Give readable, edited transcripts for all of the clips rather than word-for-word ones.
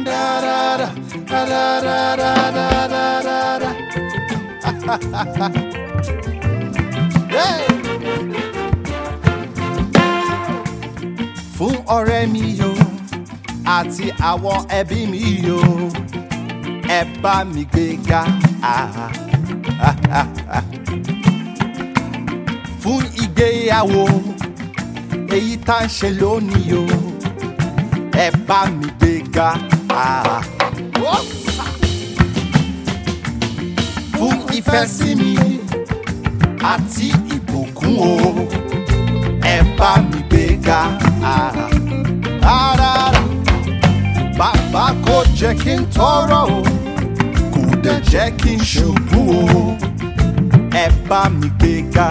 Fún ọ̀rẹ́ mi yo àti àwọn ẹbí mi yo, ẹ bá mi gbéga. Fún ìgbéyàwó èyí tá ń ṣe lónìí yo, ẹ bá mi gbéga. Fún ìfẹ́ sí mi àti ìbùkún o, ẹ bá mi gbéga. Bàbá kò jẹ́ kí n tọrọ o, kò dẹ̀ jẹ́ kí n ṣubú o, ẹ bá mi gbéga.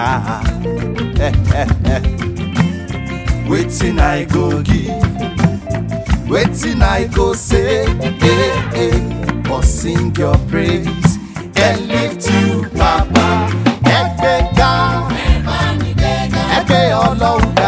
Wetin I go give, wetin I go say, but sing your praise and lift you, Baba. Ẹ gbéga, ẹ gbé Ọlọ́run ga.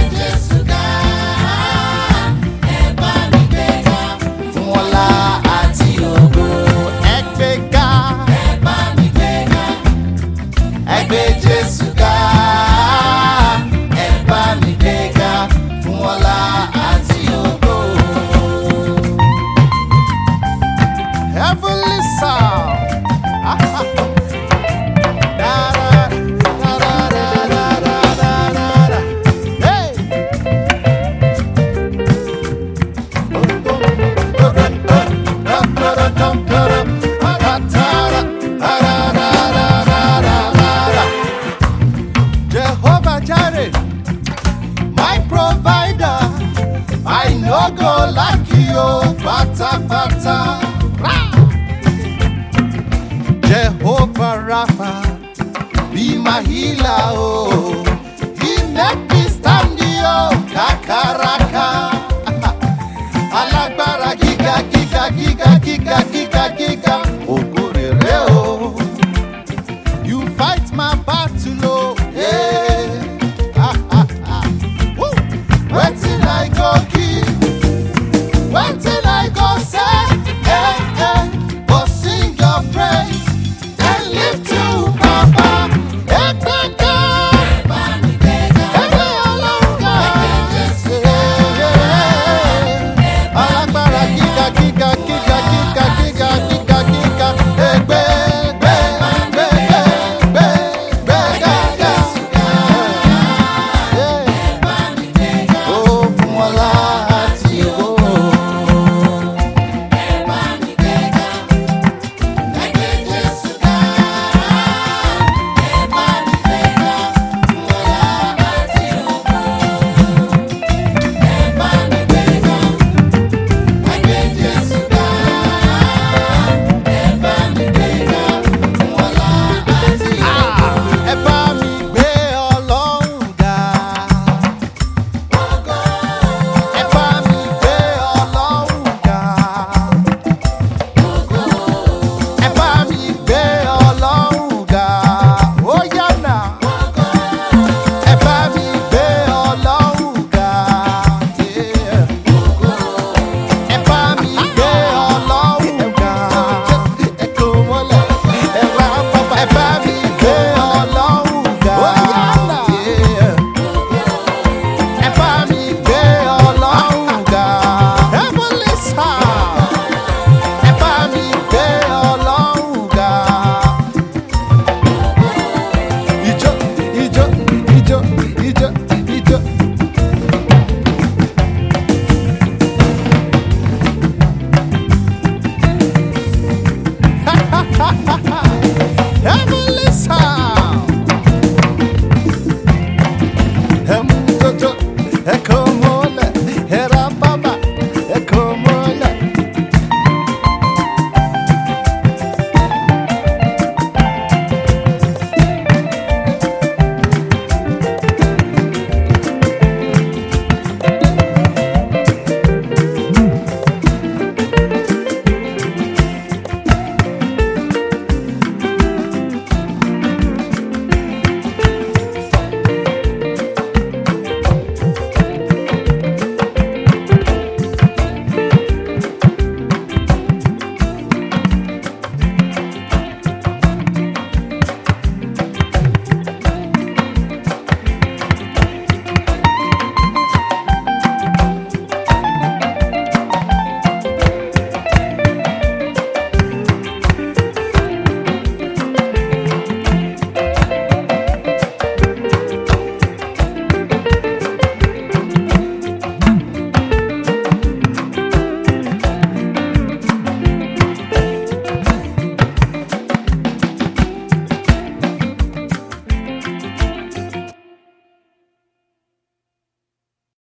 Heavenly sound. Hey. Jehovah Jireh, my provider, I no go like you, pata pata. Jehovah Rapha, be my healer, oh. He make me stand, oh, kakara.